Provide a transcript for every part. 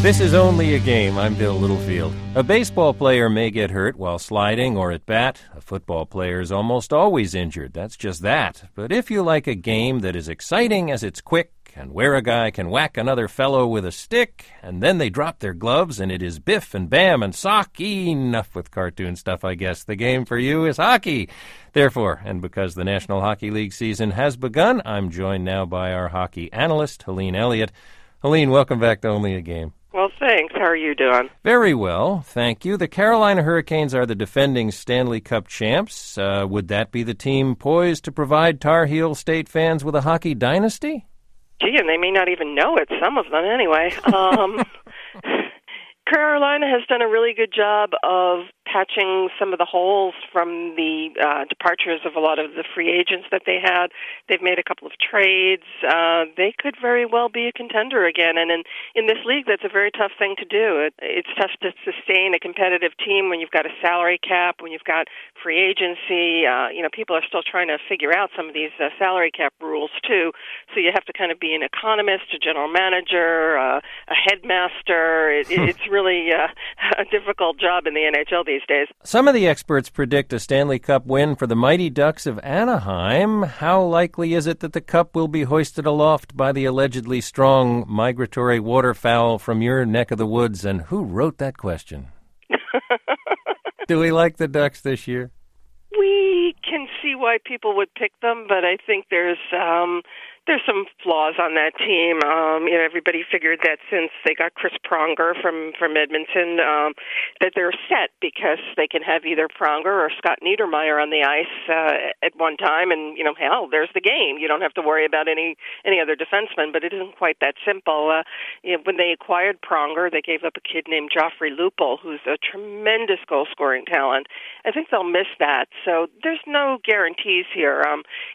This is Only a Game. I'm Bill Littlefield. A baseball player may get hurt while sliding or at bat. A football player is almost always injured. That's just that. But if you like a game that is exciting as it's quick, and where a guy can whack another fellow with a stick, and then they drop their gloves, and it is biff and bam and sock. Enough with cartoon stuff, I guess. The game for you is hockey. Therefore, and because the National Hockey League season has begun, I'm joined now by our hockey analyst, Helene Elliott. Helene, welcome back to Only a Game. Well, thanks. How are you doing? Very well, thank you. The Carolina Hurricanes are the defending Stanley Cup champs. Would that be the team poised to provide Tar Heel State fans with a hockey dynasty? Gee, and they may not even know it, some of them anyway. Carolina has done a really good job of patching some of the holes from the departures of a lot of the free agents that they had. They've made a couple of trades. They could very well be a contender again. And in this league, that's a very tough thing to do. It's tough to sustain a competitive team when you've got a salary cap, when you've got free agency. People are still trying to figure out some of these salary cap rules, too. So you have to kind of be an economist, a general manager, a headmaster. It's really a difficult job in the NHL these days. Some of the experts predict a Stanley Cup win for the Mighty Ducks of Anaheim. How likely is it that the cup will be hoisted aloft by the allegedly strong migratory waterfowl from your neck of the woods? And who wrote that question? Do we like the Ducks this year? We can see why people would pick them, but I think there's some flaws on that team. Everybody figured that since they got Chris Pronger from Edmonton, that they're set because they can have either Pronger or Scott Niedermayer on the ice at one time, and hell, there's the game. You don't have to worry about any other defenseman, but it isn't quite that simple. When they acquired Pronger, they gave up a kid named Joffrey Lupul, who's a tremendous goal-scoring talent. I think they'll miss that. So there's no guarantees here.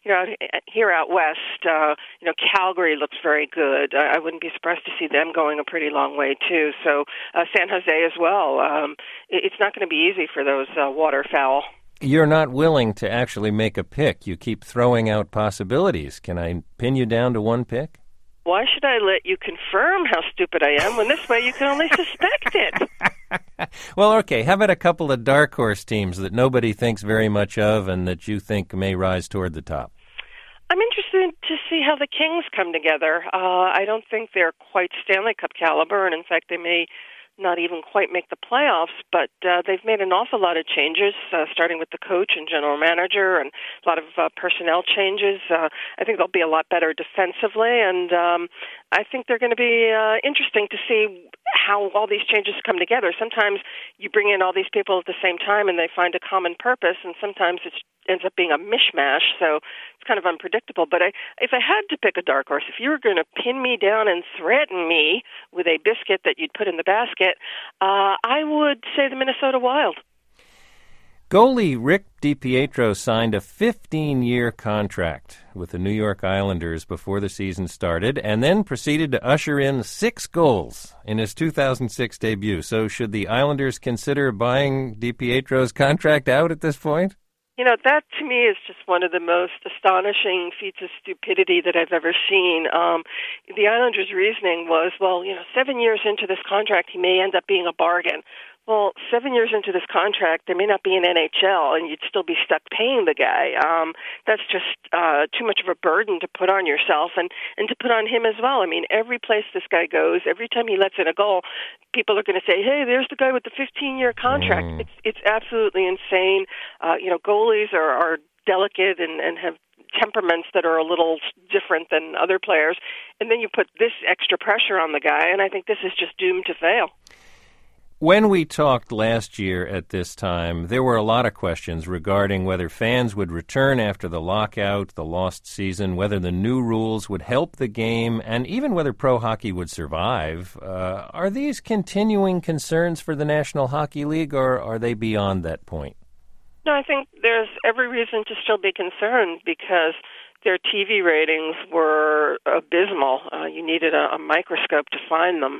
Here out west, Calgary looks very good. I wouldn't be surprised to see them going a pretty long way, too. So San Jose as well. It's not going to be easy for those waterfowl. You're not willing to actually make a pick. You keep throwing out possibilities. Can I pin you down to one pick? Why should I let you confirm how stupid I am when this way you can only suspect it? Well, okay. How about a couple of dark horse teams that nobody thinks very much of and that you think may rise toward the top? I'm interested to see how the Kings come together. I don't think they're quite Stanley Cup caliber, and in fact, they may not even quite make the playoffs, but they've made an awful lot of changes, starting with the coach and general manager, and a lot of personnel changes. I think they'll be a lot better defensively, and I think they're going to be interesting to see how all these changes come together. Sometimes you bring in all these people at the same time and they find a common purpose, and sometimes it ends up being a mishmash, so it's kind of unpredictable. But if I had to pick a dark horse, if you were going to pin me down and threaten me with a biscuit that you'd put in the basket, I would say the Minnesota Wild. Goalie Rick DiPietro signed a 15-year contract with the New York Islanders before the season started and then proceeded to usher in 6 goals in his 2006 debut. So should the Islanders consider buying DiPietro's contract out at this point? That to me is just one of the most astonishing feats of stupidity that I've ever seen. The Islanders' reasoning was, 7 years into this contract, he may end up being a bargain. Well, 7 years into this contract, there may not be an NHL, and you'd still be stuck paying the guy. That's just too much of a burden to put on yourself and to put on him as well. I mean, every place this guy goes, every time he lets in a goal, people are going to say, hey, there's the guy with the 15-year contract. It's absolutely insane. Goalies are delicate and have temperaments that are a little different than other players. And then you put this extra pressure on the guy, and I think this is just doomed to fail. When we talked last year at this time, there were a lot of questions regarding whether fans would return after the lockout, the lost season, whether the new rules would help the game, and even whether pro hockey would survive. Are these continuing concerns for the National Hockey League, or are they beyond that point? No, I think there's every reason to still be concerned because their TV ratings were abysmal. You needed a microscope to find them.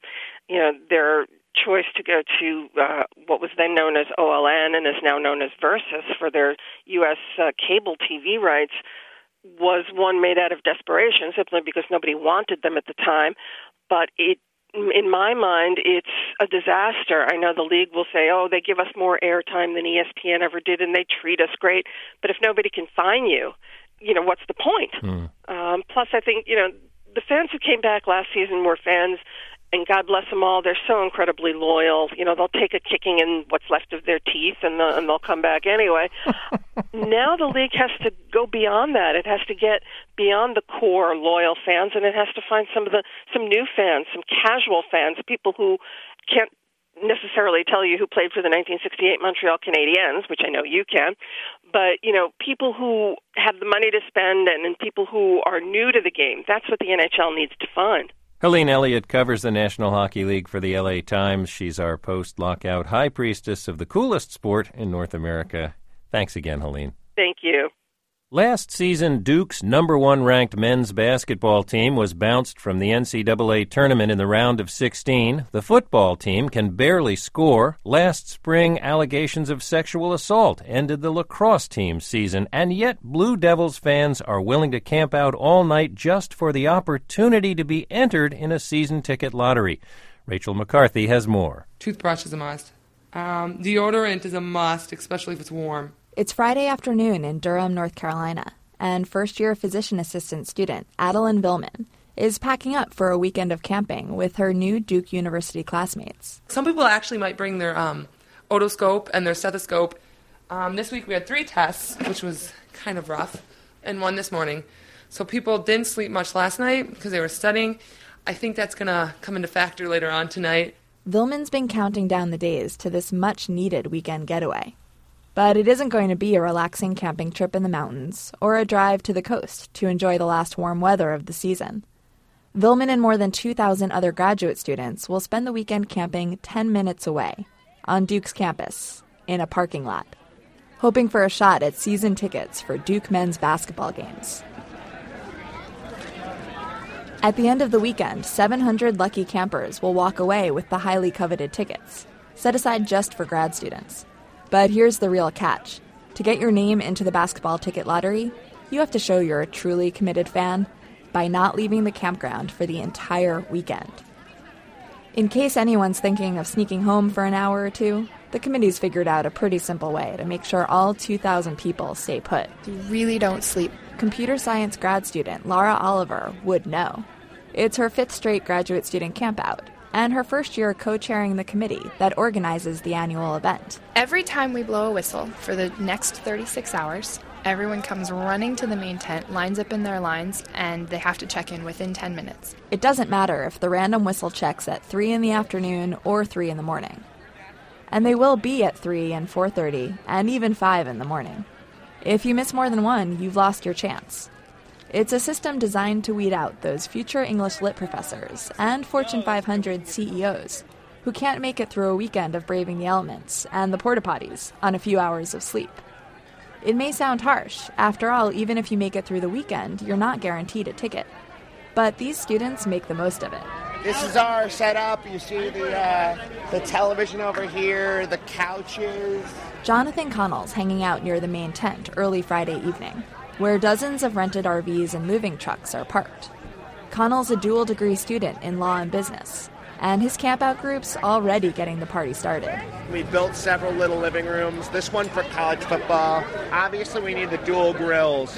Their choice to go to what was then known as OLN and is now known as Versus for their U.S. cable TV rights was one made out of desperation, simply because nobody wanted them at the time. But it in my mind, it's a disaster. I know the league will say, oh, they give us more airtime than ESPN ever did, and they treat us great. But if nobody can fine you, what's the point? Plus, I think, the fans who came back last season were fans, and God bless them all, they're so incredibly loyal. They'll take a kicking in what's left of their teeth, and they'll come back anyway. Now the league has to go beyond that. It has to get beyond the core loyal fans, and it has to find some new fans, some casual fans, people who can't necessarily tell you who played for the 1968 Montreal Canadiens, which I know you can, but, people who have the money to spend and people who are new to the game. That's what the NHL needs to find. Helene Elliott covers the National Hockey League for the LA Times. She's our post-lockout high priestess of the coolest sport in North America. Thanks again, Helene. Thank you. Last season, Duke's #1 ranked men's basketball team was bounced from the NCAA tournament in the round of 16. The football team can barely score. Last spring, allegations of sexual assault ended the lacrosse team's season, and yet Blue Devils fans are willing to camp out all night just for the opportunity to be entered in a season ticket lottery. Rachel McCarthy has more. Toothbrush is a must. Deodorant is a must, especially if it's warm. It's Friday afternoon in Durham, North Carolina, and first-year physician assistant student Adeline Villman is packing up for a weekend of camping with her new Duke University classmates. Some people actually might bring their otoscope and their stethoscope. This week we had 3 tests, which was kind of rough, and 1 this morning. So people didn't sleep much last night because they were studying. I think that's going to come into factor later on tonight. Villman's been counting down the days to this much-needed weekend getaway. But it isn't going to be a relaxing camping trip in the mountains or a drive to the coast to enjoy the last warm weather of the season. Villman and more than 2,000 other graduate students will spend the weekend camping 10 minutes away on Duke's campus in a parking lot, hoping for a shot at season tickets for Duke men's basketball games. At the end of the weekend, 700 lucky campers will walk away with the highly coveted tickets, set aside just for grad students. But here's the real catch. To get your name into the basketball ticket lottery, you have to show you're a truly committed fan by not leaving the campground for the entire weekend. In case anyone's thinking of sneaking home for an hour or two, the committee's figured out a pretty simple way to make sure all 2,000 people stay put. You really don't sleep. Computer science grad student Laura Oliver would know. It's her 5th straight graduate student campout, and her first year co-chairing the committee that organizes the annual event. Every time we blow a whistle for the next 36 hours, everyone comes running to the main tent, lines up in their lines, and they have to check in within 10 minutes. It doesn't matter if the random whistle checks at 3 in the afternoon or 3 in the morning. And they will be at 3 and 4:30 and even 5 in the morning. If you miss more than one, you've lost your chance. It's a system designed to weed out those future English lit professors and Fortune 500 CEOs who can't make it through a weekend of braving the elements and the porta potties on a few hours of sleep. It may sound harsh. After all, even if you make it through the weekend, you're not guaranteed a ticket. But these students make the most of it. This is our setup. You see the television over here, the couches. Jonathan Connell's hanging out near the main tent early Friday evening, where dozens of rented RVs and moving trucks are parked. Connell's a dual-degree student in law and business, and his campout group's already getting the party started. We built several little living rooms, this one for college football. Obviously, we need the dual grills.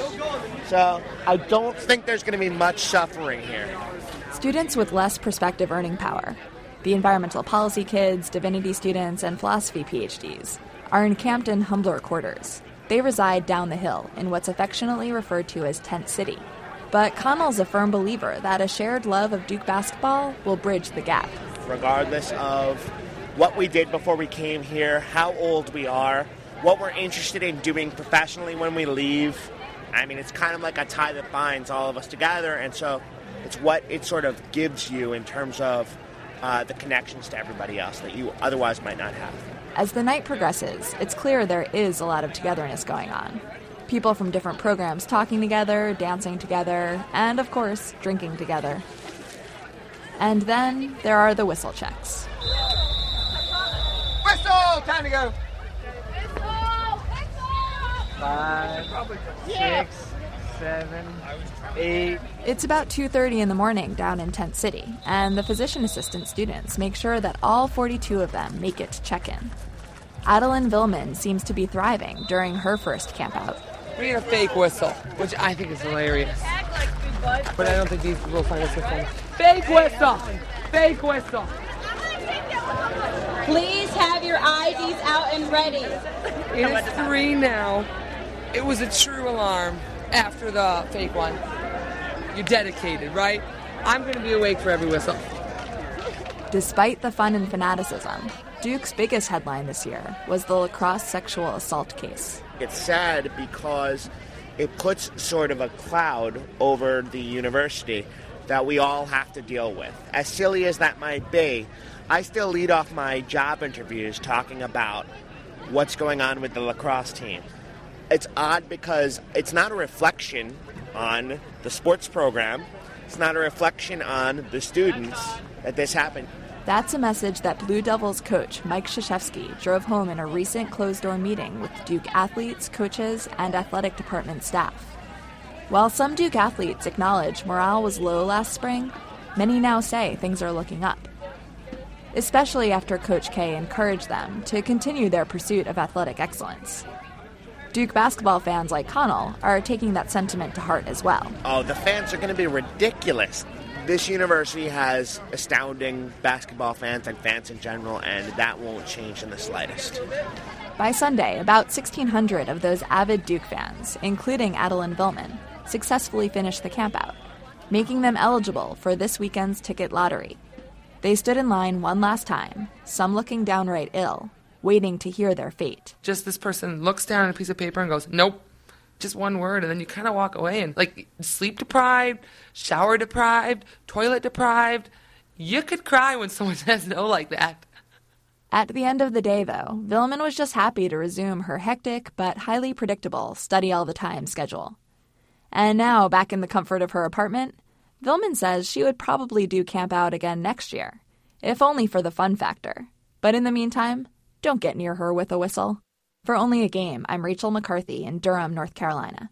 So I don't think there's going to be much suffering here. Students with less prospective earning power, the environmental policy kids, divinity students, and philosophy PhDs, are encamped in humbler quarters. They reside down the hill in what's affectionately referred to as Tent City. But Connell's a firm believer that a shared love of Duke basketball will bridge the gap. Regardless of what we did before we came here, how old we are, what we're interested in doing professionally when we leave, I mean, it's kind of like a tie that binds all of us together, and so it's what it sort of gives you in terms of the connections to everybody else that you otherwise might not have. As the night progresses, it's clear there is a lot of togetherness going on. People from different programs talking together, dancing together, and, of course, drinking together. And then there are the whistle checks. Whistle! Time to go! Whistle! 5, 6, 7, 8. It's about 2:30 in the morning down in Tent City, and the physician assistant students make sure that all 42 of them make it to check-in. Adeline Villman seems to be thriving during her first campout. We need a fake whistle, which I think is hilarious. But I don't think these will find us so funny. Fake whistle! Fake whistle! Please have your IDs out and ready. It is 3 now. It was a true alarm after the fake one. You're dedicated, right? I'm going to be awake for every whistle. Despite the fun and fanaticism, Duke's biggest headline this year was the lacrosse sexual assault case. It's sad because it puts sort of a cloud over the university that we all have to deal with. As silly as that might be, I still lead off my job interviews talking about what's going on with the lacrosse team. It's odd because it's not a reflection on the sports program. It's not a reflection on the students that this happened. That's a message that Blue Devils coach Mike Krzyzewski drove home in a recent closed-door meeting with Duke athletes, coaches, and athletic department staff. While some Duke athletes acknowledge morale was low last spring, many now say things are looking up, especially after Coach K encouraged them to continue their pursuit of athletic excellence. Duke basketball fans like Connell are taking that sentiment to heart as well. Oh, the fans are going to be ridiculous. This university has astounding basketball fans and fans in general, and that won't change in the slightest. By Sunday, about 1,600 of those avid Duke fans, including Adeline Villman, successfully finished the campout, making them eligible for this weekend's ticket lottery. They stood in line one last time, some looking downright ill, waiting to hear their fate. Just this person looks down at a piece of paper and goes, nope. Just one word, and then you kind of walk away and, like, sleep deprived, shower deprived, toilet deprived. You could cry when someone says no like that. At the end of the day, though, Villman was just happy to resume her hectic but highly predictable study-all-the-time schedule. And now, back in the comfort of her apartment, Villman says she would probably do camp out again next year, if only for the fun factor. But in the meantime, don't get near her with a whistle. For Only a Game, I'm Rachel McCarthy in Durham, North Carolina.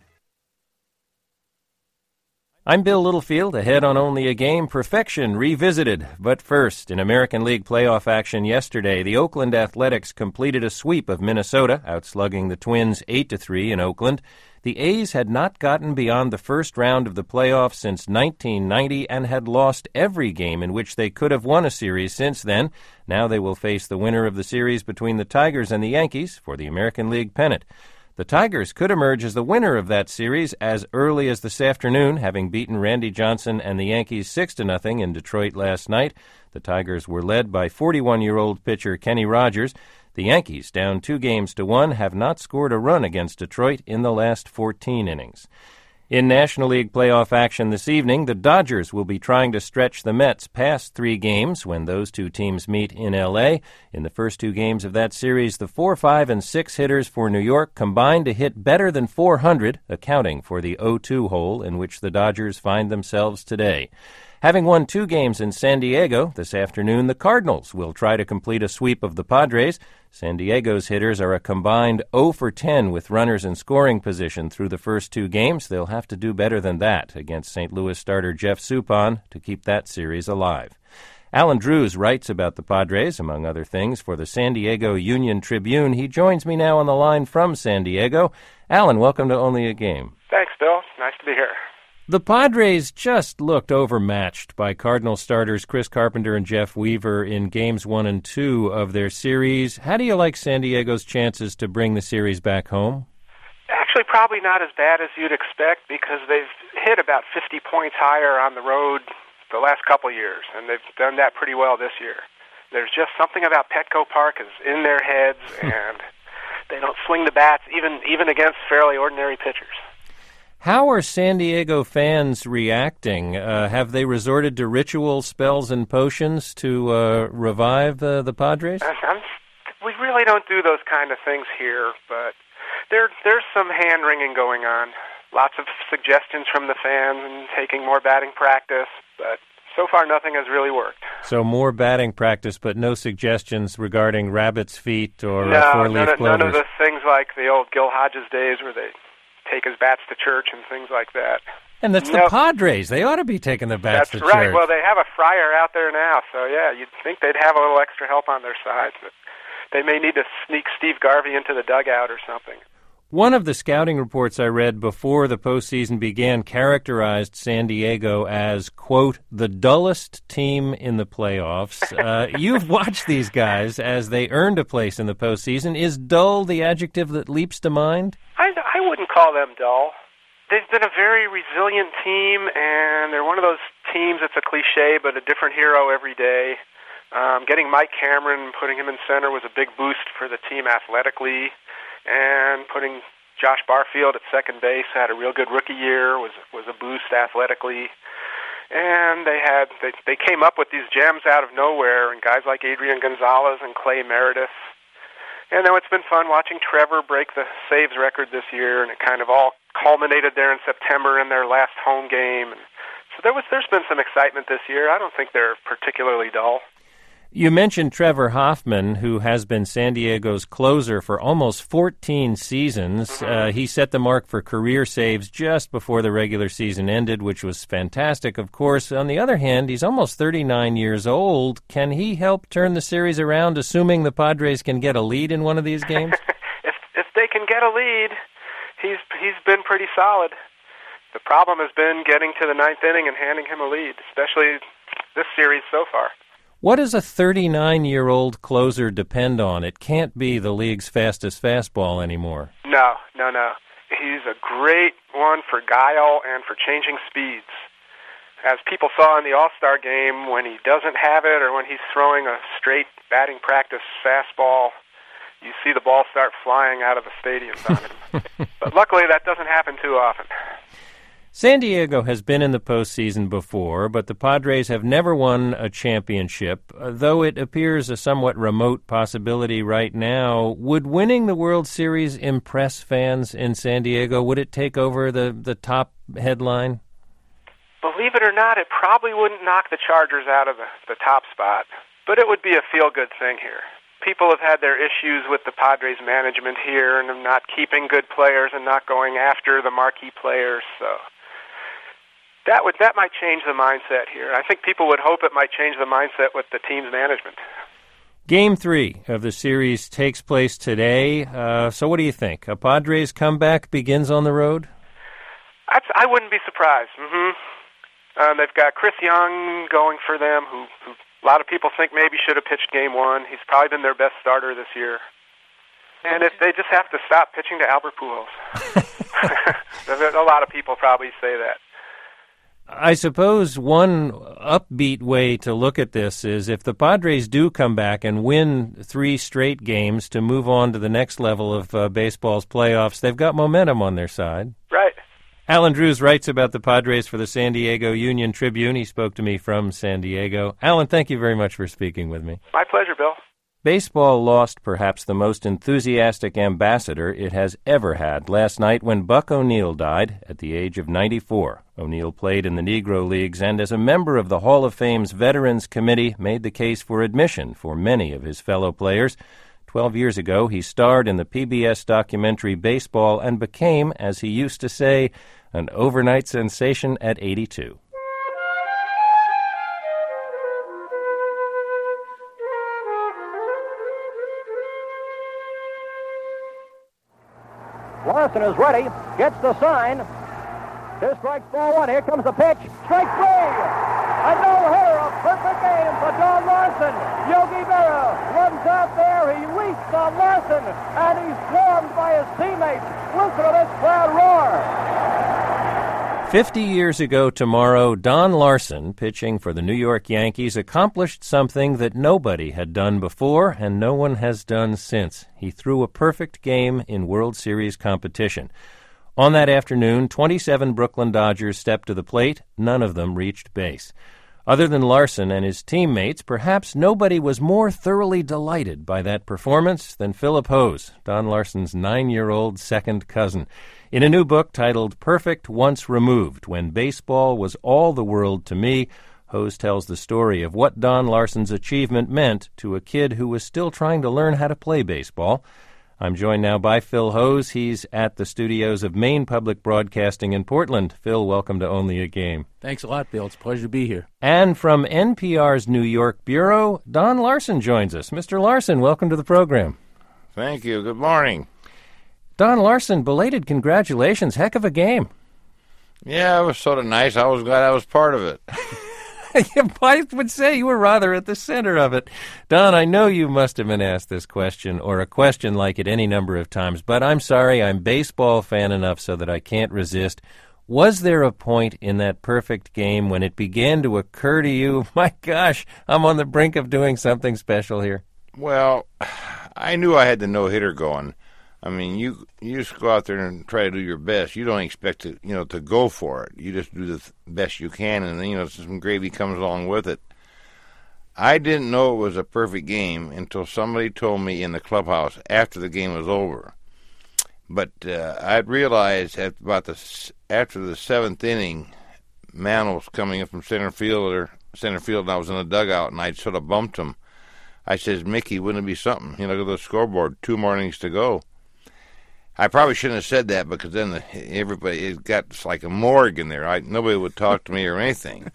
I'm Bill Littlefield, ahead on Only a Game, Perfection Revisited. But first, in American League playoff action yesterday, the Oakland Athletics completed a sweep of Minnesota, outslugging the Twins 8-3 in Oakland. The A's had not gotten beyond the first round of the playoffs since 1990 and had lost every game in which they could have won a series since then. Now they will face the winner of the series between the Tigers and the Yankees for the American League pennant. The Tigers could emerge as the winner of that series as early as this afternoon, having beaten Randy Johnson and the Yankees 6-0 in Detroit last night. The Tigers were led by 41-year-old pitcher Kenny Rogers. The Yankees, down 2-1, have not scored a run against Detroit in the last 14 innings. In National League playoff action this evening, the Dodgers will be trying to stretch the Mets past 3 games when those two teams meet in L.A. In the first 2 games of that series, the 4, 5, and 6 hitters for New York combined to hit better than 400, accounting for the 0-2 hole in which the Dodgers find themselves today. Having won 2 games in San Diego, this afternoon the Cardinals will try to complete a sweep of the Padres. San Diego's hitters are a combined 0-10 with runners in scoring position through the first 2 games. They'll have to do better than that against St. Louis starter Jeff Suppan to keep that series alive. Alan Drews writes about the Padres, among other things, for the San Diego Union Tribune. He joins me now on the line from San Diego. Alan, welcome to Only a Game. Thanks, Bill. Nice to be here. The Padres just looked overmatched by Cardinal starters Chris Carpenter and Jeff Weaver in Games 1 and 2 of their series. How do you like San Diego's chances to bring the series back home? Actually, probably not as bad as you'd expect because they've hit about 50 points higher on the road the last couple years, and they've done that pretty well this year. There's just something about Petco Park is in their heads, and they don't swing the bats even against fairly ordinary pitchers. How are San Diego fans reacting? Have they resorted to ritual spells and potions to revive the Padres? We really don't do those kind of things here, but there's some hand-wringing going on. Lots of suggestions from the fans and taking more batting practice, but so far nothing has really worked. So more batting practice, but no suggestions regarding rabbit's feet or four-leaf clovers? None of the things like the old Gil Hodges days where they take his bats to church and things like that. And that's the Padres. They ought to be taking the bats to church. That's right. Well, they have a Friar out there now, so yeah, you'd think they'd have a little extra help on their side. But they may need to sneak Steve Garvey into the dugout or something. One of the scouting reports I read before the postseason began characterized San Diego as, quote, the dullest team in the playoffs. You've watched these guys as they earned a place in the postseason. Is dull the adjective that leaps to mind? I wouldn't call them dull. They've been a very resilient team, and they're one of those teams that's a cliche, but a different hero every day. Getting Mike Cameron, putting him in center was a big boost for the team athletically, and putting Josh Barfield at second base, had a real good rookie year, was a boost athletically. And they came up with these gems out of nowhere, and guys like Adrian Gonzalez and Clay Meredith. And now it's been fun watching Trevor break the saves record this year, and it kind of all culminated there in September in their last home game. And so there's been some excitement this year. I don't think they're particularly dull. You mentioned Trevor Hoffman, who has been San Diego's closer for almost 14 seasons. He set the mark for career saves just before the regular season ended, which was fantastic, of course. On the other hand, he's almost 39 years old. Can he help turn the series around, assuming the Padres can get a lead in one of these games? If they can get a lead, he's been pretty solid. The problem has been getting to the ninth inning and handing him a lead, especially this series so far. What does a 39-year-old closer depend on? It can't be the league's fastest fastball anymore. No. He's a great one for guile and for changing speeds. As people saw in the All-Star game, when he doesn't have it or when he's throwing a straight batting practice fastball, you see the ball start flying out of the stadium on him. But luckily, that doesn't happen too often. San Diego has been in the postseason before, but the Padres have never won a championship. Though it appears a somewhat remote possibility right now, would winning the World Series impress fans in San Diego? Would it take over the top headline? Believe it or not, it probably wouldn't knock the Chargers out of the top spot, but it would be a feel-good thing here. People have had their issues with the Padres management here and them not keeping good players and not going after the marquee players, so that might change the mindset here. I think people would hope it might change the mindset with the team's management. Game 3 of the series takes place today. So what do you think? A Padres comeback begins on the road? I wouldn't be surprised. They've got Chris Young going for them, who a lot of people think maybe should have pitched Game 1. He's probably been their best starter this year. And if they just have to stop pitching to Albert Pujols. A lot of people probably say that. I suppose one upbeat way to look at this is if the Padres do come back and win 3 straight games to move on to the next level of baseball's playoffs, they've got momentum on their side. Right. Alan Drews writes about the Padres for the San Diego Union Tribune. He spoke to me from San Diego. Alan, thank you very much for speaking with me. My pleasure, Bill. Baseball lost perhaps the most enthusiastic ambassador it has ever had last night when Buck O'Neil died at the age of 94. O'Neil played in the Negro Leagues and as a member of the Hall of Fame's Veterans Committee made the case for admission for many of his fellow players. 12 years ago, he starred in the PBS documentary Baseball and became, as he used to say, an overnight sensation at 82. Larson is ready, gets the sign. 2 strikes, ball 1. Here comes the pitch. Strike 3. A no-hitter, a perfect game for Don Larson. Yogi Berra runs out there. He leaps on Larson, and he's swarmed by his teammates. Listen to this crowd roar. 50 years ago tomorrow, Don Larson, pitching for the New York Yankees, accomplished something that nobody had done before and no one has done since. He threw a perfect game in World Series competition. On that afternoon, 27 Brooklyn Dodgers stepped to the plate. None of them reached base. Other than Larson and his teammates, perhaps nobody was more thoroughly delighted by that performance than Philip Hose, Don Larson's 9-year-old second cousin. In a new book titled Perfect Once Removed, When Baseball Was All the World to Me, Hose tells the story of what Don Larson's achievement meant to a kid who was still trying to learn how to play baseball. I'm joined now by Phil Hose. He's at the studios of Maine Public Broadcasting in Portland. Phil, welcome to Only a Game. Thanks a lot, Bill. It's a pleasure to be here. And from NPR's New York Bureau, Don Larson joins us. Mr. Larson, welcome to the program. Thank you. Good morning. Don Larson, belated congratulations. Heck of a game. Yeah, it was sort of nice. I was glad I was part of it. I would say you were rather at the center of it. Don, I know you must have been asked this question or a question like it any number of times, but I'm sorry, I'm baseball fan enough so that I can't resist. Was there a point in that perfect game when it began to occur to you, my gosh, I'm on the brink of doing something special here? Well, I knew I had the no-hitter going. I mean, you just go out there and try to do your best. You don't expect to, to go for it. You just do the best you can, and then, some gravy comes along with it. I didn't know it was a perfect game until somebody told me in the clubhouse after the game was over. But I'd realized after the seventh inning, man was coming in from center field, and I was in the dugout, and I'd sort of bumped him. I says, Mickey, wouldn't it be something? Look at the scoreboard, 2 more innings to go. I probably shouldn't have said that because then it got like a morgue in there. Nobody would talk to me or anything.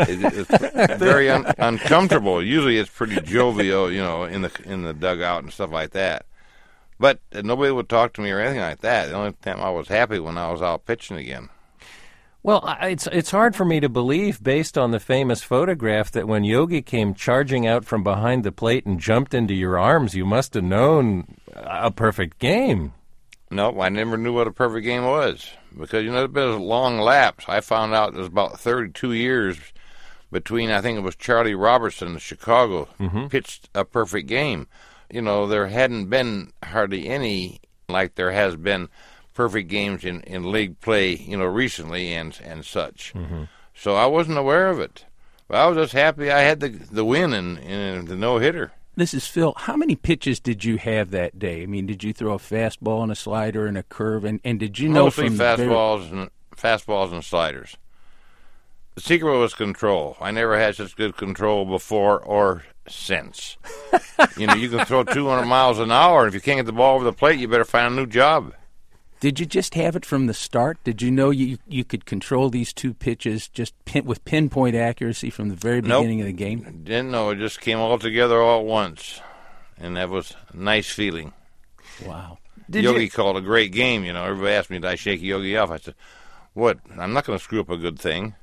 It's very uncomfortable. Usually it's pretty jovial, in the dugout and stuff like that. But nobody would talk to me or anything like that. The only time I was happy when I was out pitching again. Well, it's hard for me to believe, based on the famous photograph, that when Yogi came charging out from behind the plate and jumped into your arms, you must have known a perfect game. Nope, I never knew what a perfect game was because, it's been a long lapse. I found out it was about 32 years between, I think it was Charlie Robertson in Chicago, pitched a perfect game. There hadn't been hardly any like there has been perfect games in league play, recently and such. Mm-hmm. So I wasn't aware of it. But I was just happy I had the win and the no-hitter. This is Phil. How many pitches did you have that day? I mean, did you throw a fastball and a slider and a curve? And did you know mostly fastballs and sliders. The secret was control. I never had such good control before or since. You can throw 200 miles an hour, and if you can't get the ball over the plate, you better find a new job. Did you just have it from the start? Did you know you could control these 2 pitches just with pinpoint accuracy from the very beginning of the game? Didn't know. It just came all together all at once, and that was a nice feeling. Wow. Yogi called a great game. Everybody asked me, did I shake Yogi off? I said, what? I'm not going to screw up a good thing.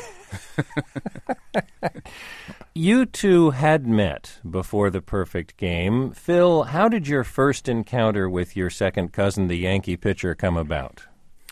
You two had met before the perfect game. Phil, how did your first encounter with your second cousin, the Yankee pitcher, come about?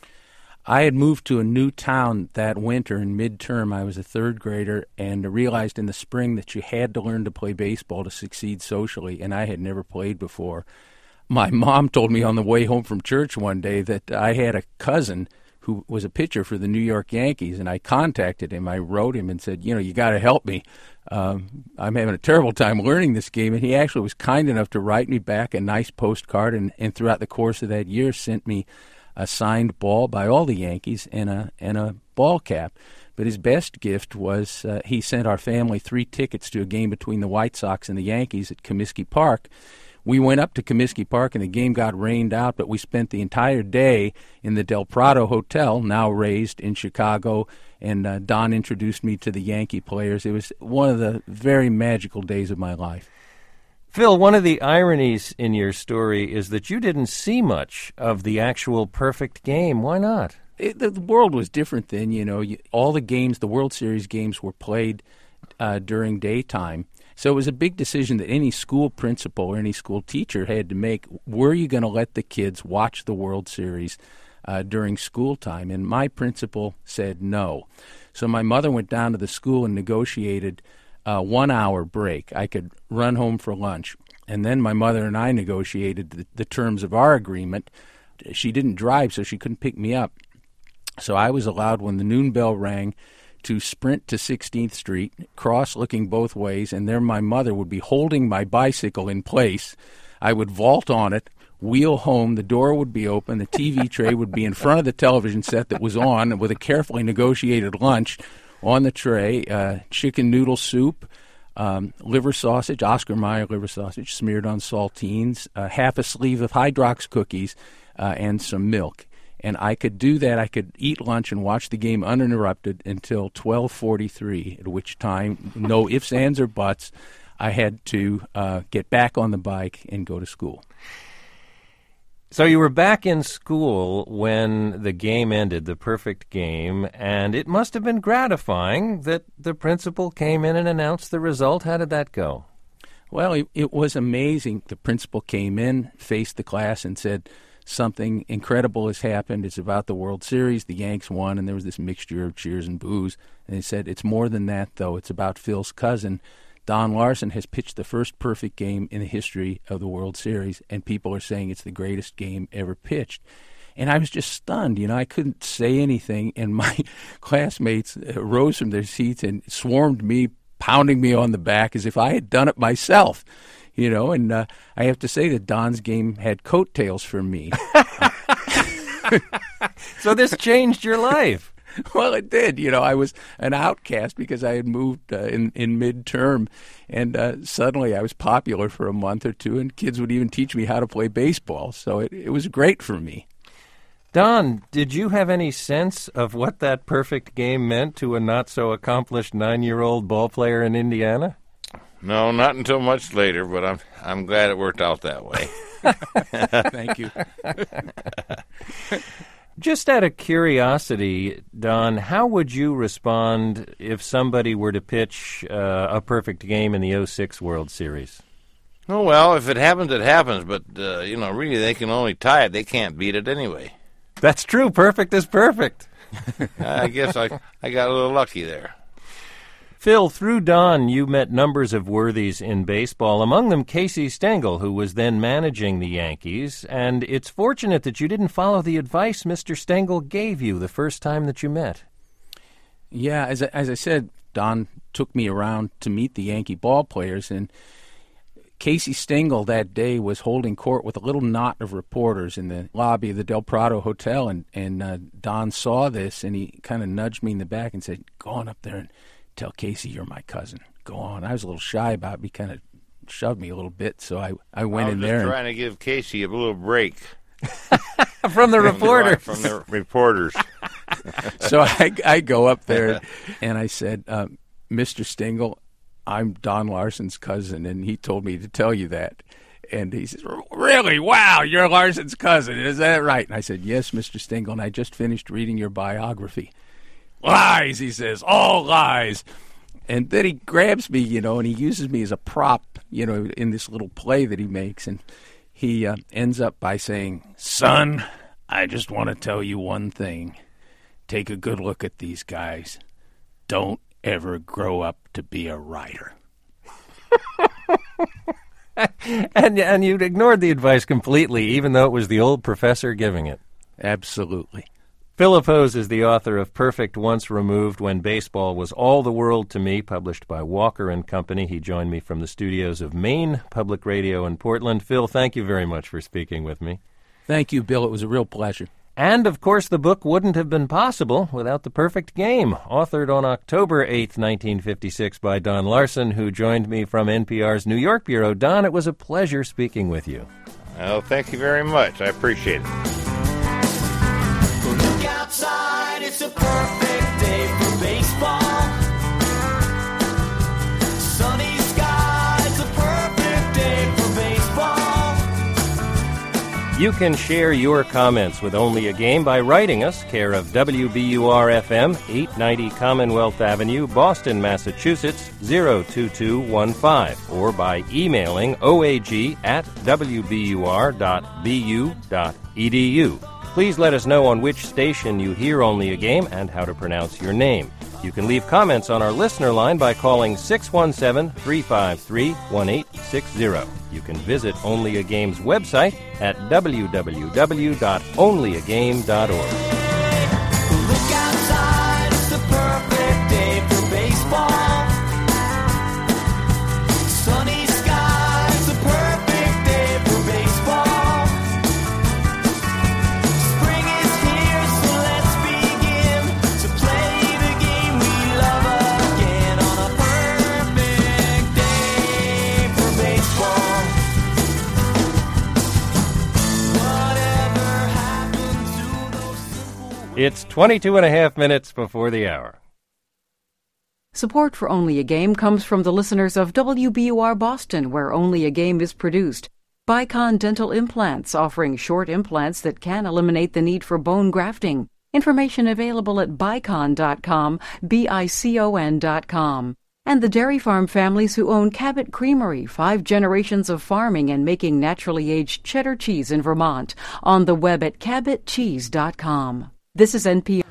I had moved to a new town that winter in midterm. I was a 3rd grader and realized in the spring that you had to learn to play baseball to succeed socially, and I had never played before. My mom told me on the way home from church one day that I had a cousin who was a pitcher for the New York Yankees, and I contacted him. I wrote him and said, you got to help me. I'm having a terrible time learning this game, and he actually was kind enough to write me back a nice postcard, and throughout the course of that year sent me a signed ball by all the Yankees and a ball cap. But his best gift was he sent our family 3 tickets to a game between the White Sox and the Yankees at Comiskey Park. We went up to Comiskey Park, and the game got rained out, but we spent the entire day in the Del Prado Hotel, now raised in Chicago, and Don introduced me to the Yankee players. It was one of the very magical days of my life. Phil, one of the ironies in your story is that you didn't see much of the actual perfect game. Why not? The world was different then. All the games, the World Series games, were played during daytime. So it was a big decision that any school principal or any school teacher had to make. Were you going to let the kids watch the World Series during school time? And my principal said no. So my mother went down to the school and negotiated a 1-hour break. I could run home for lunch. And then my mother and I negotiated the terms of our agreement. She didn't drive, so she couldn't pick me up. So I was allowed, when the noon bell rang, to sprint to 16th Street, cross looking both ways, and there my mother would be holding my bicycle in place. I would vault on it, wheel home, the door would be open, the TV tray would be in front of the television set that was on, with a carefully negotiated lunch on the tray, chicken noodle soup, liver sausage, Oscar Mayer liver sausage, smeared on saltines, half a sleeve of Hydrox cookies, and some milk. And I could do that. I could eat lunch and watch the game uninterrupted until 12:43, at which time, no ifs, ands, or buts, I had to get back on the bike and go to school. So you were back in school when the game ended, the perfect game, and it must have been gratifying that the principal came in and announced the result. How did that go? Well, it was amazing. The principal came in, faced the class, and said, something incredible has happened. It's about the World Series. The Yanks won, and there was this mixture of cheers and boos. And they said, it's more than that, though. It's about Phil's cousin. Don Larsen has pitched the first perfect game in the history of the World Series, and people are saying it's the greatest game ever pitched. And I was just stunned. You know, I couldn't say anything, and my classmates rose from their seats and swarmed me, pounding me on the back as if I had done it myself. You know, and I have to say that Don's game had coattails for me. So this changed your life. Well, it did. You know, I was an outcast because I had moved in midterm, and suddenly I was popular for a month or two, and kids would even teach me how to play baseball. So it was great for me. Don, did you have any sense of what that perfect game meant to a not-so-accomplished 9-year-old ball player in Indiana? No, not until much later, but I'm glad it worked out that way. Thank you. Just out of curiosity, Don, how would you respond if somebody were to pitch a perfect game in the 06 World Series? Oh, well, if it happens, it happens. But, really, they can only tie it. They can't beat it anyway. That's true. Perfect is perfect. I guess I got a little lucky there. Phil, through Don, you met numbers of worthies in baseball, among them Casey Stengel, who was then managing the Yankees, and it's fortunate that you didn't follow the advice Mr. Stengel gave you the first time that you met. Yeah, as I said, Don took me around to meet the Yankee ball players, and Casey Stengel that day was holding court with a little knot of reporters in the lobby of the Del Prado Hotel, and Don saw this, and he kind of nudged me in the back and said, go on up there and tell Casey you're my cousin. Go on. I was a little shy about it. He kind of shoved me a little bit, so I went in there. I was just trying to give Casey a little break. From the reporters. From the reporters. So I go up there, and I said, Mr. Stengel, I'm Don Larsen's cousin, and he told me to tell you that. And he says, really? Wow, you're Larsen's cousin. Is that right? And I said, yes, Mr. Stengel, and I just finished reading your biography. Lies, he says, all lies. And then he grabs me, you know, and he uses me as a prop, you know, in this little play that he makes. And he ends up by saying, son, I just want to tell you one thing. Take a good look at these guys. Don't ever grow up to be a writer. And you ignored the advice completely, even though it was the old professor giving it. Absolutely. Philip Hose is the author of Perfect Once Removed, When Baseball Was All the World to Me, published by Walker and Company. He joined me from the studios of Maine Public Radio in Portland. Phil, thank you very much for speaking with me. Thank you, Bill. It was a real pleasure. And, of course, the book wouldn't have been possible without The Perfect Game, authored on October 8th, 1956 by Don Larsen, who joined me from NPR's New York bureau. Don, it was a pleasure speaking with you. Well, thank you very much. I appreciate it. Look outside, it's a perfect day for baseball. Sunny skies, a perfect day for baseball. You can share your comments with Only a Game by writing us, care of WBUR-FM, 890 Commonwealth Avenue, Boston, Massachusetts, 02215, or by emailing oag@wbur.bu.edu. Please let us know on which station you hear Only a Game and how to pronounce your name. You can leave comments on our listener line by calling 617-353-1860. You can visit Only a Game's website at www.onlyagame.org. Look outside, it's the perfect day for baseball. Sunny skies, a perfect day for baseball. Spring is here, so let's begin to play the game we love again on a perfect 22 and a half minutes before the hour. Support for Only a Game comes from the listeners of WBUR Boston, where Only a Game is produced. Bicon Dental Implants, offering short implants that can eliminate the need for bone grafting. Information available at bicon.com, BICON.com. And the dairy farm families who own Cabot Creamery, 5 generations of farming and making naturally aged cheddar cheese in Vermont. On the web at cabotcheese.com. This is NPR.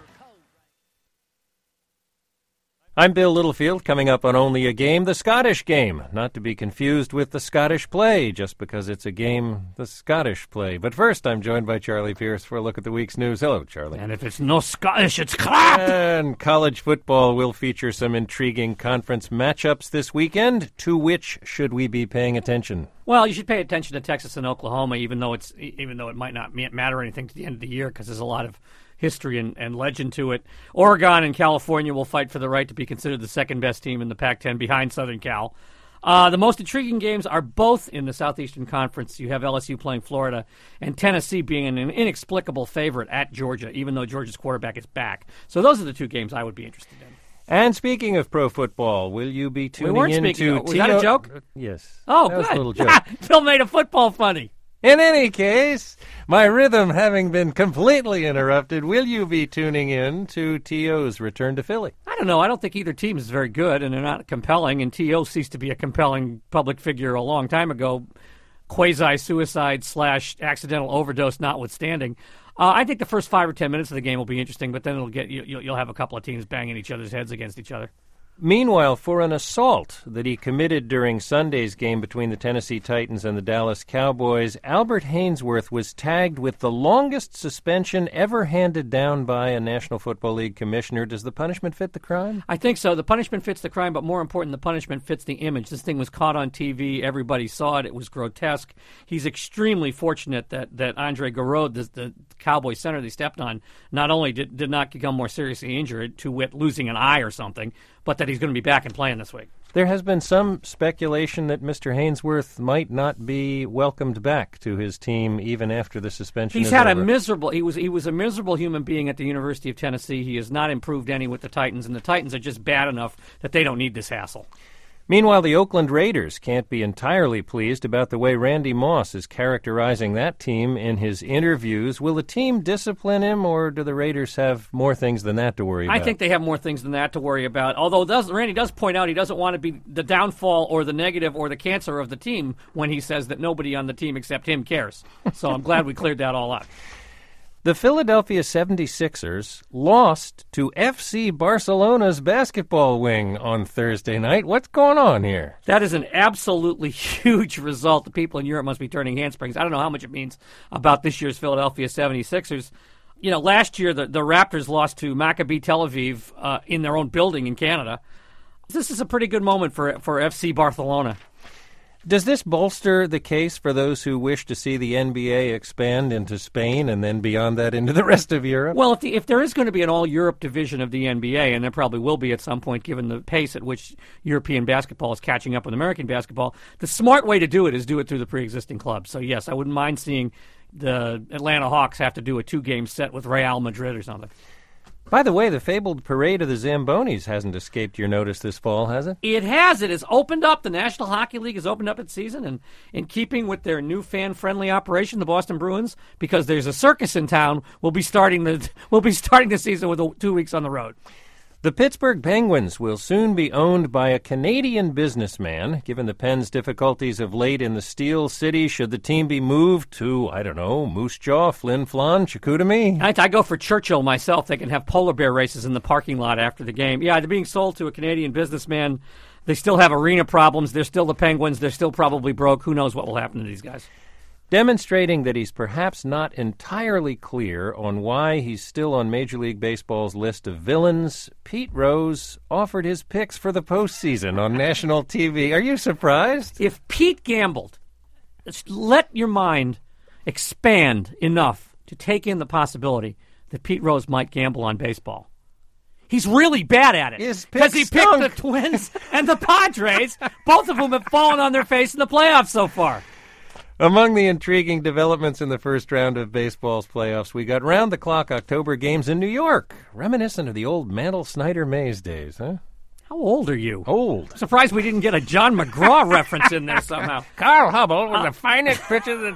I'm Bill Littlefield. Coming up on Only a Game, the Scottish game. Not to be confused with the Scottish play, just because it's a game, the Scottish play. But first, I'm joined by Charlie Pierce for a look at the week's news. Hello, Charlie. And if it's no Scottish, it's crap! And college football will feature some intriguing conference matchups this weekend. To which should we be paying attention? Well, you should pay attention to Texas and Oklahoma, even though it might not matter anything to the end of the year, because there's a lot of history and legend to it. Oregon and California will fight for the right to be considered the second-best team in the Pac-10 behind Southern Cal. The most intriguing games are both in the Southeastern Conference. You have LSU playing Florida and Tennessee being an inexplicable favorite at Georgia, even though Georgia's quarterback is back. So those are the two games I would be interested in. And speaking of pro football, will you be tuning in to... Was that a joke? Yes. Oh, that good. was a little joke. Phil made a football funny. In any case, my rhythm having been completely interrupted, will you be tuning in to T.O.'s return to Philly? I don't know. I don't think either team is very good, and they're not compelling, and T.O. ceased to be a compelling public figure a long time ago, quasi-suicide / accidental overdose notwithstanding. I think the first 5 or 10 minutes of the game will be interesting, but then you'll have a couple of teams banging each other's heads against each other. Meanwhile, for an assault that he committed during Sunday's game between the Tennessee Titans and the Dallas Cowboys, Albert Haynesworth was tagged with the longest suspension ever handed down by a National Football League commissioner. Does the punishment fit the crime? I think so. The punishment fits the crime, but more important, the punishment fits the image. This thing was caught on TV. Everybody saw it. It was grotesque. He's extremely fortunate that Andre Garreau, the Cowboy center they stepped on, not only did not become more seriously injured, to wit losing an eye or something, but that he's going to be back and playing this week. There has been some speculation that Mr. Haynesworth might not be welcomed back to his team even after the suspension is over. He was a miserable human being at the University of Tennessee. He has not improved any with the Titans, and the Titans are just bad enough that they don't need this hassle. Meanwhile, the Oakland Raiders can't be entirely pleased about the way Randy Moss is characterizing that team in his interviews. Will the team discipline him, or do the Raiders have more things than that to worry about? I think they have more things than that to worry about, although Randy does point out he doesn't want to be the downfall or the negative or the cancer of the team when he says that nobody on the team except him cares. So I'm glad we cleared that all up. The Philadelphia 76ers lost to FC Barcelona's basketball wing on Thursday night. What's going on here? That is an absolutely huge result. The people in Europe must be turning handsprings. I don't know how much it means about this year's Philadelphia 76ers. You know, last year the Raptors lost to Maccabi Tel Aviv in their own building in Canada. This is a pretty good moment for FC Barcelona. Does this bolster the case for those who wish to see the NBA expand into Spain and then beyond that into the rest of Europe? Well, if there is going to be an all-Europe division of the NBA, and there probably will be at some point given the pace at which European basketball is catching up with American basketball, the smart way to do it is do it through the pre-existing clubs. So, yes, I wouldn't mind seeing the Atlanta Hawks have to do a 2-game set with Real Madrid or something. By the way, the fabled parade of the Zambonis hasn't escaped your notice this fall, has it? It has. It has opened up. The National Hockey League has opened up its season, and in keeping with their new fan-friendly operation, the Boston Bruins, because there's a circus in town, we'll be starting the season with 2 weeks on the road. The Pittsburgh Penguins will soon be owned by a Canadian businessman. Given the Pens' difficulties of late in the Steel City, should the team be moved to, I don't know, Moose Jaw, Flin Flon, Chicoutimi? I go for Churchill myself. They can have polar bear races in the parking lot after the game. Yeah, they're being sold to a Canadian businessman. They still have arena problems. They're still the Penguins. They're still probably broke. Who knows what will happen to these guys? Demonstrating that he's perhaps not entirely clear on why he's still on Major League Baseball's list of villains, Pete Rose offered his picks for the postseason on national TV. Are you surprised? If Pete gambled, let your mind expand enough to take in the possibility that Pete Rose might gamble on baseball. He's really bad at it because he picked the Twins and the Padres, both of whom have fallen on their face in the playoffs so far. Among the intriguing developments in the first round of baseball's playoffs, we got round-the-clock October games in New York, reminiscent of the old Mantle Snyder Mays days, huh? How old are you? Old. Surprised we didn't get a John McGraw reference in there somehow. Carl Hubble with the finest pitches.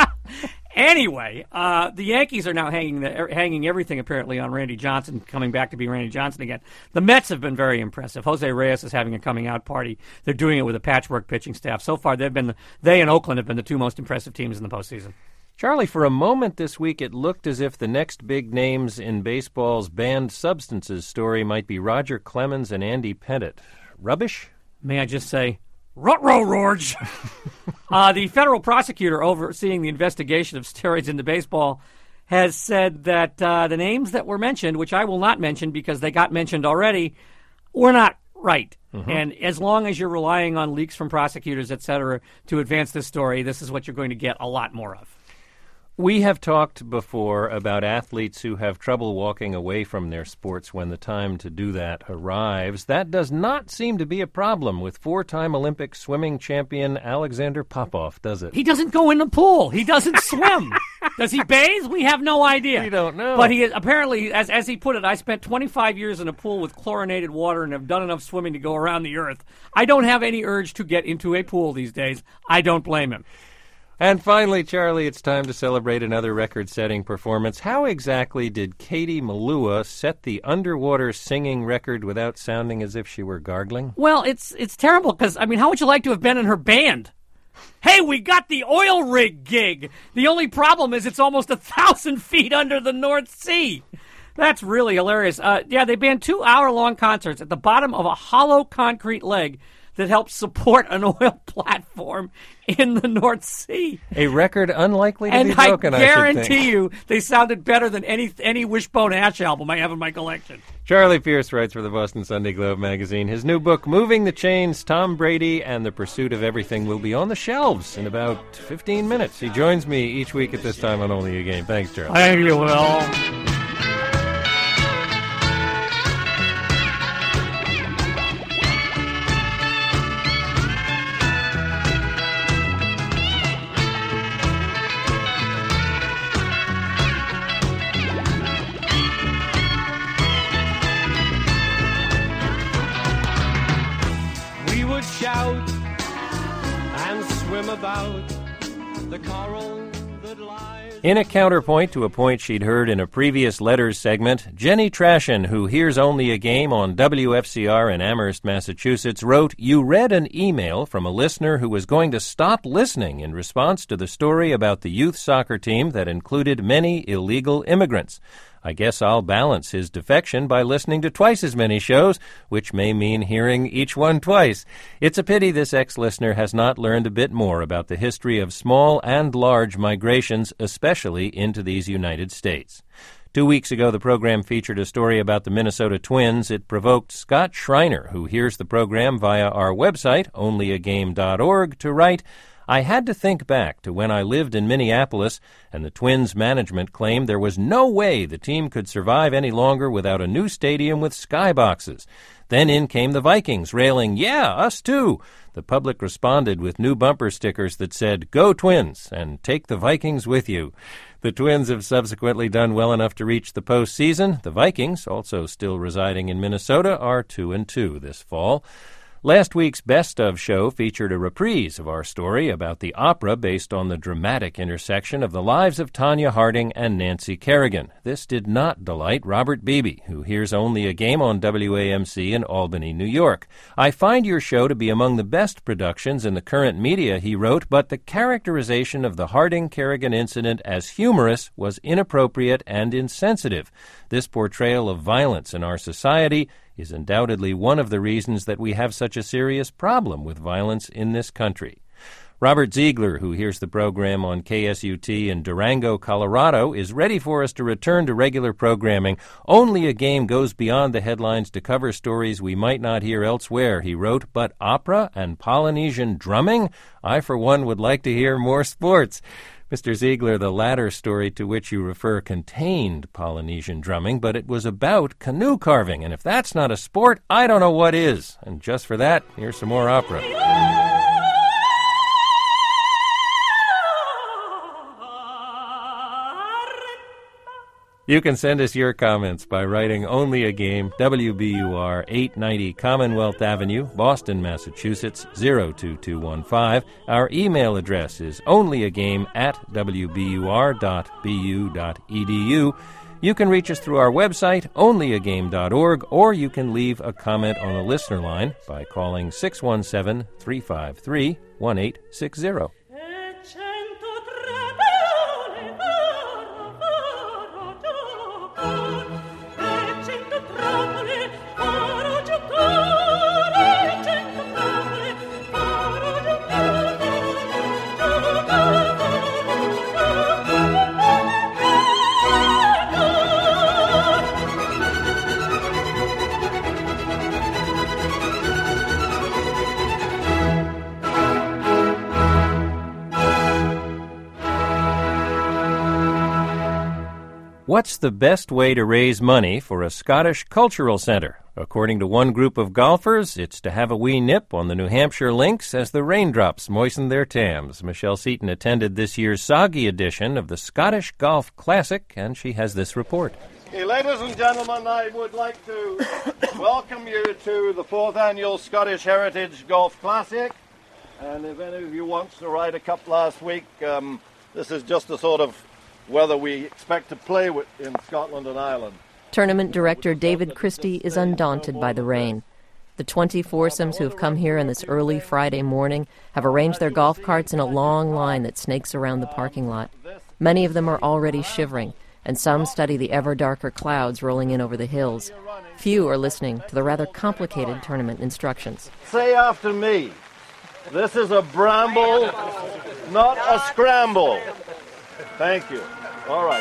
Anyway, the Yankees are now hanging everything apparently on Randy Johnson, coming back to be Randy Johnson again. The Mets have been very impressive. Jose Reyes is having a coming-out party. They're doing it with a patchwork pitching staff. So far, they and Oakland have been the two most impressive teams in the postseason. Charlie, for a moment this week, it looked as if the next big names in baseball's banned substances story might be Roger Clemens and Andy Pettitte. Rubbish? May I just say, ruh-roh, Rorge! The federal prosecutor overseeing the investigation of steroids into baseball has said that the names that were mentioned, which I will not mention because they got mentioned already, were not right. Mm-hmm. And as long as you're relying on leaks from prosecutors, et cetera, to advance this story, this is what you're going to get a lot more of. We have talked before about athletes who have trouble walking away from their sports when the time to do that arrives. That does not seem to be a problem with four-time Olympic swimming champion Alexander Popov, does it? He doesn't go in the pool. He doesn't swim. Does he bathe? We have no idea. We don't know. But he is, apparently, as he put it, I spent 25 years in a pool with chlorinated water and have done enough swimming to go around the earth. I don't have any urge to get into a pool these days. I don't blame him. And finally, Charlie, it's time to celebrate another record-setting performance. How exactly did Katie Malua set the underwater singing record without sounding as if she were gargling? Well, it's terrible because, I mean, how would you like to have been in her band? Hey, we got the oil rig gig. The only problem is it's almost 1,000 feet under the North Sea. That's really hilarious. They banned 2-hour-long concerts at the bottom of a hollow concrete leg that helps support an oil platform in the North Sea. A record unlikely to be broken, I should think. And I guarantee you they sounded better than any Wishbone Ash album I have in my collection. Charlie Pierce writes for the Boston Sunday Globe magazine. His new book, Moving the Chains, Tom Brady and the Pursuit of Everything, will be on the shelves in about 15 minutes. He joins me each week at this time on Only a Game. Thanks, Charlie. Thank you, Will. Shout and swim about the coral that lies. In a counterpoint to a point she'd heard in a previous Letters segment, Jenny Trashin, who hears Only a Game on WFCR in Amherst, Massachusetts, wrote, "You read an email from a listener who was going to stop listening in response to the story about the youth soccer team that included many illegal immigrants. I guess I'll balance his defection by listening to twice as many shows, which may mean hearing each one twice. It's a pity this ex-listener has not learned a bit more about the history of small and large migrations, especially into these United States." 2 weeks ago, the program featured a story about the Minnesota Twins. It provoked Scott Schreiner, who hears the program via our website, onlyagame.org, to write, "I had to think back to when I lived in Minneapolis, and the Twins management claimed there was no way the team could survive any longer without a new stadium with skyboxes. Then in came the Vikings, railing, 'Yeah, us too.' The public responded with new bumper stickers that said, 'Go Twins,' and 'Take the Vikings with you.' The Twins have subsequently done well enough to reach the postseason. The Vikings, also still residing in Minnesota, are 2-2 this fall. Last week's Best Of show featured a reprise of our story about the opera based on the dramatic intersection of the lives of Tonya Harding and Nancy Kerrigan. This did not delight Robert Beebe, who hears Only a Game on WAMC in Albany, New York. "I find your show to be among the best productions in the current media," he wrote, "but the characterization of the Harding-Kerrigan incident as humorous was inappropriate and insensitive. This portrayal of violence in our society is undoubtedly one of the reasons that we have such a serious problem with violence in this country." Robert Ziegler, who hears the program on KSUT in Durango, Colorado, is ready for us to return to regular programming. "Only a Game goes beyond the headlines to cover stories we might not hear elsewhere," he wrote, "but opera and Polynesian drumming? I, for one, would like to hear more sports." Mr. Ziegler, the latter story to which you refer contained Polynesian drumming, but it was about canoe carving, and if that's not a sport, I don't know what is. And just for that, here's some more opera. You can send us your comments by writing Only a Game, WBUR 890 Commonwealth Avenue, Boston, Massachusetts 02215. Our email address is onlyagame@wbur.bu.edu. You can reach us through our website, onlyagame.org, or you can leave a comment on the listener line by calling 617-353-1860. What's the best way to raise money for a Scottish cultural centre? According to one group of golfers, it's to have a wee nip on the New Hampshire links as the raindrops moisten their tams. Michelle Seaton attended this year's soggy edition of the Scottish Golf Classic, and she has this report. Hey, ladies and gentlemen, I would like to welcome you to the 4th Annual Scottish Heritage Golf Classic. And if any of you wants to ride a cup last week, this is just the sort of weather we expect to play with in Scotland and Ireland. Tournament director David Christie is undaunted by the rain. The 20 foursomes who have come here on this early Friday morning have arranged their golf carts in a long line that snakes around the parking lot. Many of them are already shivering, and some study the ever-darker clouds rolling in over the hills. Few are listening to the rather complicated tournament instructions. Say after me, this is a bramble, not a scramble. Thank you. All right.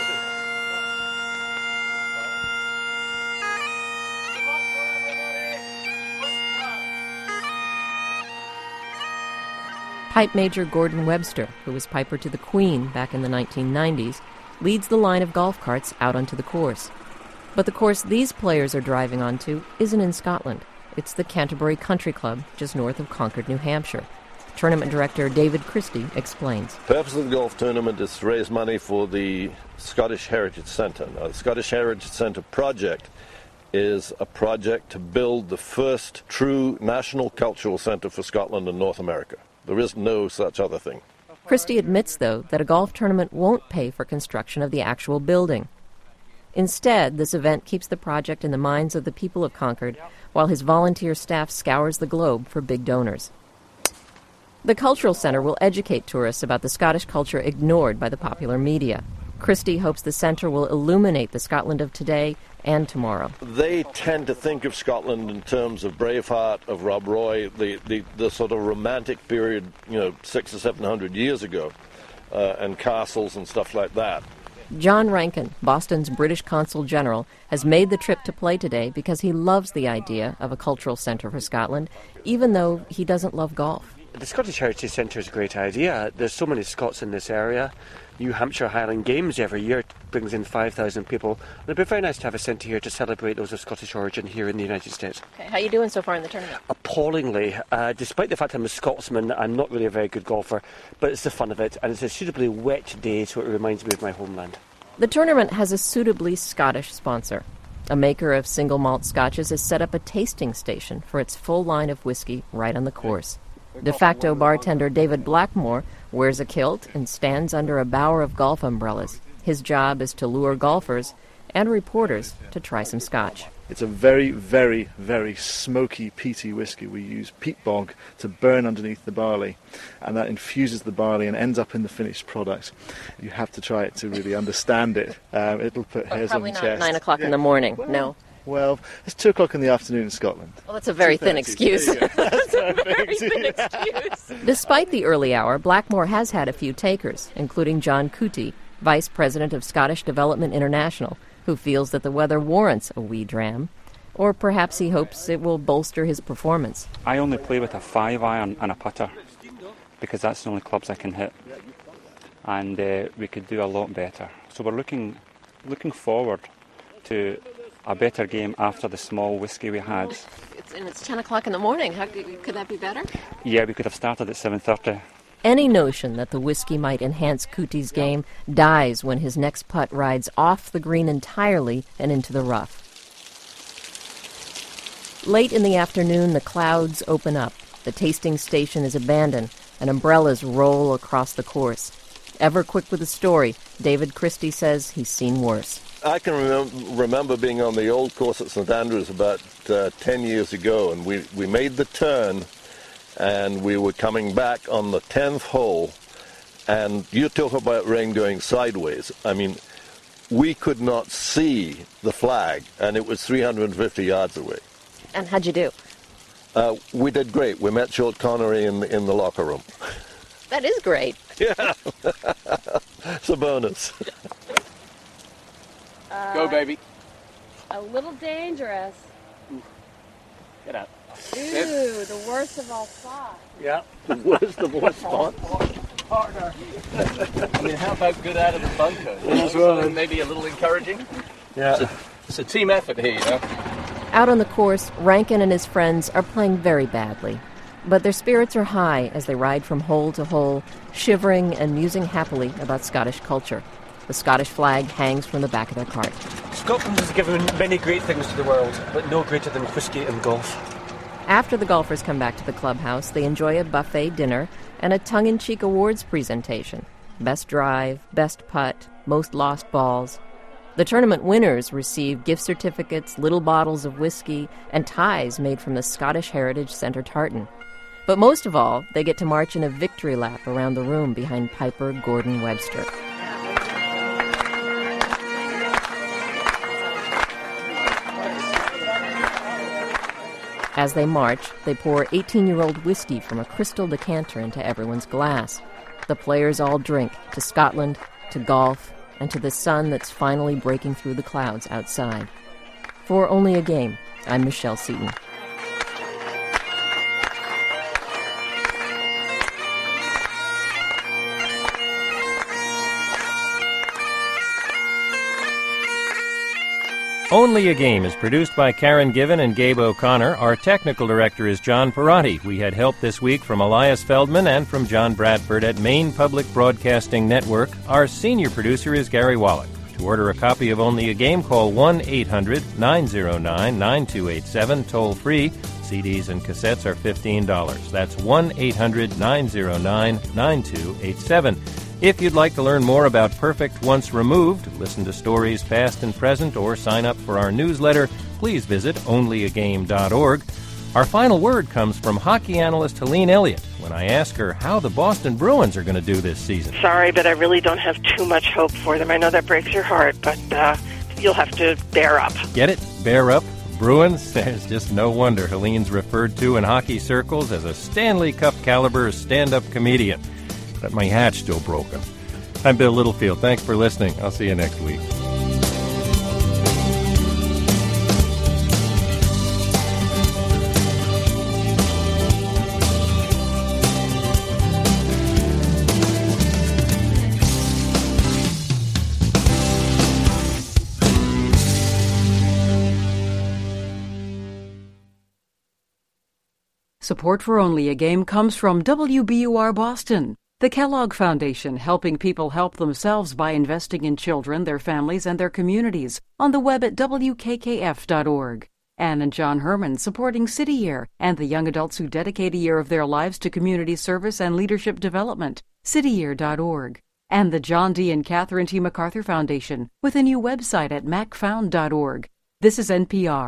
Pipe Major Gordon Webster, who was piper to the Queen back in the 1990s, leads the line of golf carts out onto the course. But the course these players are driving onto isn't in Scotland. It's the Canterbury Country Club, just north of Concord, New Hampshire. Tournament director David Christie explains. The purpose of the golf tournament is to raise money for the Scottish Heritage Centre. Now, the Scottish Heritage Centre project is a project to build the first true national cultural centre for Scotland and North America. There is no such other thing. Christie admits, though, that a golf tournament won't pay for construction of the actual building. Instead, this event keeps the project in the minds of the people of Concord, while his volunteer staff scours the globe for big donors. The Cultural Centre will educate tourists about the Scottish culture ignored by the popular media. Christie hopes the centre will illuminate the Scotland of today and tomorrow. They tend to think of Scotland in terms of Braveheart, of Rob Roy, the sort of romantic period, 600 or 700 years ago, and castles and stuff like that. John Rankin, Boston's British Consul General, has made the trip to play today because he loves the idea of a cultural centre for Scotland, even though he doesn't love golf. The Scottish Heritage Centre is a great idea. There's so many Scots in this area. New Hampshire Highland Games every year brings in 5,000 people. And it'd be very nice to have a centre here to celebrate those of Scottish origin here in the United States. Okay, how are you doing so far in the tournament? Appallingly. Despite the fact I'm a Scotsman, I'm not really a very good golfer, but it's the fun of it, and it's a suitably wet day, so it reminds me of my homeland. The tournament has a suitably Scottish sponsor. A maker of single malt scotches has set up a tasting station for its full line of whiskey right on the course. De facto bartender David Blackmore wears a kilt and stands under a bower of golf umbrellas. His job is to lure golfers and reporters to try some scotch. It's a very, very, very smoky, peaty whiskey. We use peat bog to burn underneath the barley, and that infuses the barley and ends up in the finished product. You have to try it to really understand it. It'll put hairs on your chest. Probably not 9 o'clock in the morning, no. Well, it's 2 o'clock in the afternoon in Scotland. Well, that's a very thin excuse. That's a very thin excuse. Despite the early hour, Blackmore has had a few takers, including John Cootie, Vice President of Scottish Development International, who feels that the weather warrants a wee dram. Or perhaps he hopes it will bolster his performance. I only play with a 5-iron and a putter, because that's the only clubs I can hit. And we could do a lot better. So we're looking forward to a better game after the small whiskey we had. It's 10 o'clock in the morning. Could that be better? Yeah, we could have started at 7:30. Any notion that the whiskey might enhance Cooty's game dies when his next putt rides off the green entirely and into the rough. Late in the afternoon, the clouds open up. The tasting station is abandoned, and umbrellas roll across the course. Ever quick with a story, David Christie says he's seen worse. I can remember being on the old course at St Andrews about 10 years ago, and we made the turn, and we were coming back on the 10th hole, and you talk about rain going sideways. I mean, we could not see the flag, and it was 350 yards away. And how'd you do? We did great. We met Short Connery in the locker room. That is great. Yeah, it's a bonus. Go, baby. A little dangerous. Get out. Ooh, the worst of all spots. Yeah, the worst of all spots. Partner. I mean, how about good out of the bunker? That's right. Maybe a little encouraging? Yeah. It's a team effort here, you know. Out on the course, Rankin and his friends are playing very badly. But their spirits are high as they ride from hole to hole, shivering and musing happily about Scottish culture. The Scottish flag hangs from the back of their cart. Scotland has given many great things to the world, but no greater than whisky and golf. After the golfers come back to the clubhouse, they enjoy a buffet dinner and a tongue-in-cheek awards presentation. Best drive, best putt, most lost balls. The tournament winners receive gift certificates, little bottles of whiskey, and ties made from the Scottish Heritage Centre tartan. But most of all, they get to march in a victory lap around the room behind Piper Gordon Webster. As they march, they pour 18-year-old whiskey from a crystal decanter into everyone's glass. The players all drink to Scotland, to golf, and to the sun that's finally breaking through the clouds outside. For Only a Game, I'm Michelle Seaton. Only a Game is produced by Karen Given and Gabe O'Connor. Our technical director is John Perotti. We had help this week from Elias Feldman and from John Bradford at Maine Public Broadcasting Network. Our senior producer is Gary Wallach. To order a copy of Only a Game, call 1-800-909-9287, toll-free. CDs and cassettes are $15. That's 1-800-909-9287. If you'd like to learn more about Perfect Once Removed, listen to stories past and present, or sign up for our newsletter, please visit onlyagame.org. Our final word comes from hockey analyst Helene Elliott when I ask her how the Boston Bruins are going to do this season. Sorry, but I really don't have too much hope for them. I know that breaks your heart, but you'll have to bear up. Get it? Bear up? Bruins? There's just no wonder Helene's referred to in hockey circles as a Stanley Cup caliber stand-up comedian. But my hat's still broken. I'm Bill Littlefield. Thanks for listening. I'll see you next week. Support for Only a Game comes from WBUR Boston, the Kellogg Foundation, helping people help themselves by investing in children, their families, and their communities. On the web at WKKF.org. Ann and John Herman, supporting City Year and the young adults who dedicate a year of their lives to community service and leadership development. cityyear.org. And the John D. and Catherine T. MacArthur Foundation, with a new website at macfound.org. This is NPR.